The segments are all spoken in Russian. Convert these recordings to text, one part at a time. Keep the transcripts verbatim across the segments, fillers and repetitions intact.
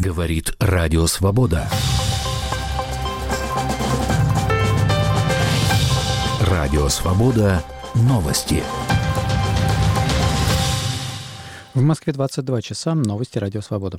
Говорит Радио Свобода. Радио Свобода. Новости. В Москве двадцать два часа. Новости Радио Свобода.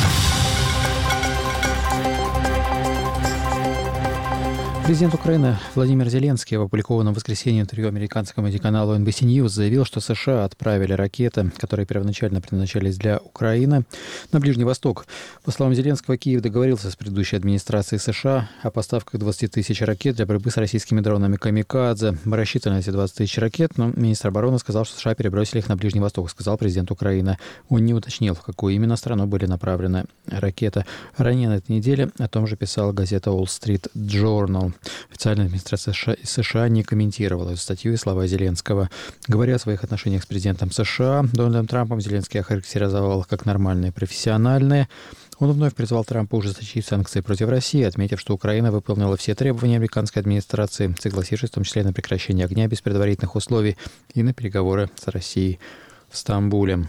Президент Украины Владимир Зеленский в опубликованном в воскресенье интервью американскому телеканалу эн би си News заявил, что США отправили ракеты, которые первоначально предназначались для Украины, на Ближний Восток. По словам Зеленского, Киев договорился с предыдущей администрацией США о поставках двадцати тысяч ракет для борьбы с российскими дронами «Камикадзе». Мы рассчитывали на эти двадцать тысяч ракет, но министр обороны сказал, что США перебросили их на Ближний Восток, сказал президент Украины. Он не уточнил, в какую именно страну были направлены ракеты. Ранее на этой неделе о том же писала газета Wall Street Journal. Официальная администрация США не комментировала эту статью и слова Зеленского. Говоря о своих отношениях с президентом США Дональдом Трампом, Зеленский охарактеризовал их как нормальные, профессиональные. Он вновь призвал Трампа ужесточить санкции против России, отметив, что Украина выполнила все требования американской администрации, согласившись в том числе на прекращение огня без предварительных условий и на переговоры с Россией в Стамбуле.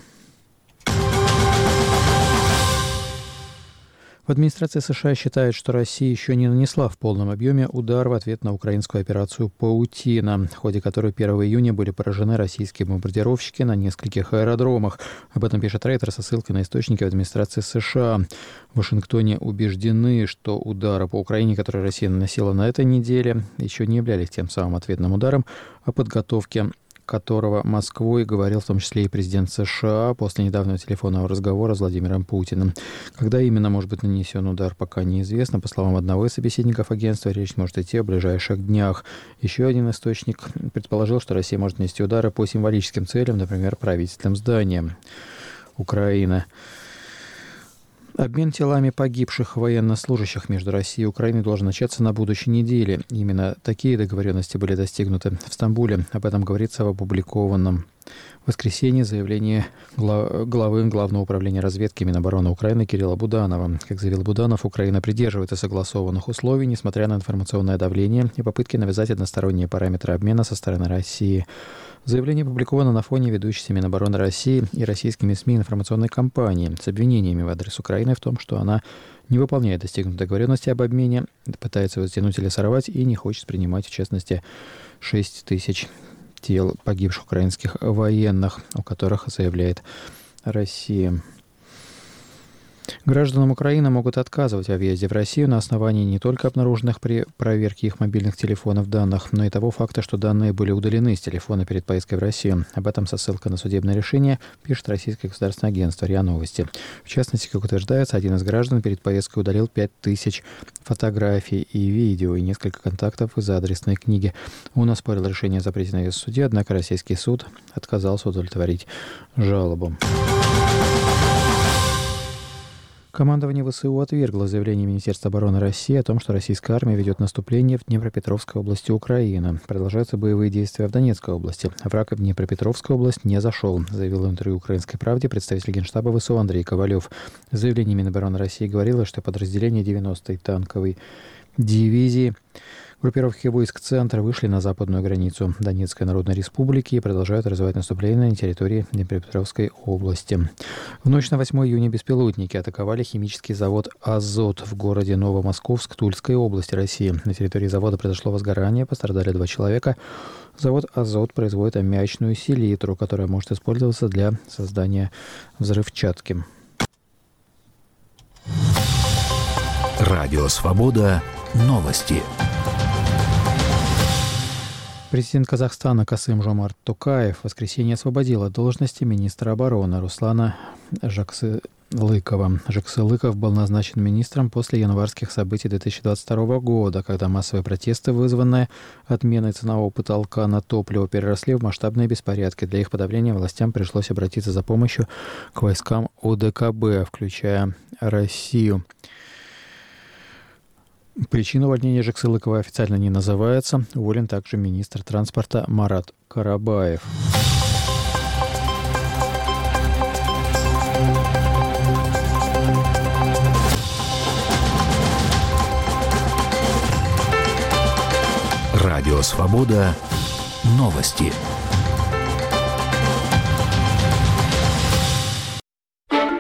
В администрации США считают, что Россия еще не нанесла в полном объеме удар в ответ на украинскую операцию «Паутина», в ходе которой первого июня были поражены российские бомбардировщики на нескольких аэродромах. Об этом пишет Рейтер со ссылкой на источники в администрации США. В Вашингтоне убеждены, что удары по Украине, которые Россия наносила на этой неделе, еще не являлись тем самым ответным ударом, о подготовке которого Москвой говорил в том числе и президент США после недавнего телефонного разговора с Владимиром Путиным. Когда именно может быть нанесен удар, пока неизвестно. По словам одного из собеседников агентства, речь может идти о ближайших днях. Еще один источник предположил, что Россия может нанести удары по символическим целям, например, правительственным зданиям Украины. Обмен телами погибших военнослужащих между Россией и Украиной должен начаться на будущей неделе. Именно такие договоренности были достигнуты в Стамбуле. Об этом говорится в опубликованном в воскресенье заявлении главы Главного управления разведки Минобороны Украины Кирилла Буданова. Как заявил Буданов, Украина придерживается согласованных условий, несмотря на информационное давление и попытки навязать односторонние параметры обмена со стороны России. Заявление опубликовано на фоне ведущейся Минобороны России и российскими СМИ информационной кампании с обвинениями в адрес Украины в том, что она не выполняет достигнутой договоренности об обмене, пытается его затянуть или сорвать и не хочет принимать, в частности, шесть тысяч тел погибших украинских военных, о которых заявляет Россия. Гражданам Украины могут отказывать во въезде в Россию на основании не только обнаруженных при проверке их мобильных телефонов данных, но и того факта, что данные были удалены с телефона перед поездкой в Россию. Об этом со ссылкой на судебное решение пишет российское государственное агентство РИА Новости. В частности, как утверждается, один из граждан перед поездкой удалил пять тысяч фотографий и видео и несколько контактов из адресной книги. Он оспорил решение о запрете на въезд в суде, однако российский суд отказался удовлетворить жалобу. Командование ВСУ отвергло заявление Министерства обороны России о том, что российская армия ведет наступление в Днепропетровской области Украины. Продолжаются боевые действия в Донецкой области. Враг в Днепропетровскую область не зашел, заявил в интервью «Украинской правде» представитель Генштаба ВСУ Андрей Ковалев. В заявлении Минобороны России говорилось, что подразделения девяностой танковой дивизии группировки войск «Центр» вышли на западную границу Донецкой Народной Республики и продолжают развивать наступление на территории Днепропетровской области. В ночь на восьмое июня беспилотники атаковали химический завод «Азот» в городе Новомосковск Тульской области России. На территории завода произошло возгорание, пострадали два человека. Завод «Азот» производит аммиачную селитру, которая может использоваться для создания взрывчатки. Радио Свобода. Новости. Президент Казахстана Касым-Жомарт Токаев в воскресенье освободил от должности министра обороны Руслана Жаксылыкова. Жаксылыков был назначен министром после январских событий две тысячи двадцать второго года, когда массовые протесты, вызванные отменой ценового потолка на топливо, переросли в масштабные беспорядки. Для их подавления властям пришлось обратиться за помощью к войскам ОДКБ, включая Россию. Причина увольнения Жаксылыкова официально не называется. Уволен также министр транспорта Марат Карабаев. Радио Свобода. Новости.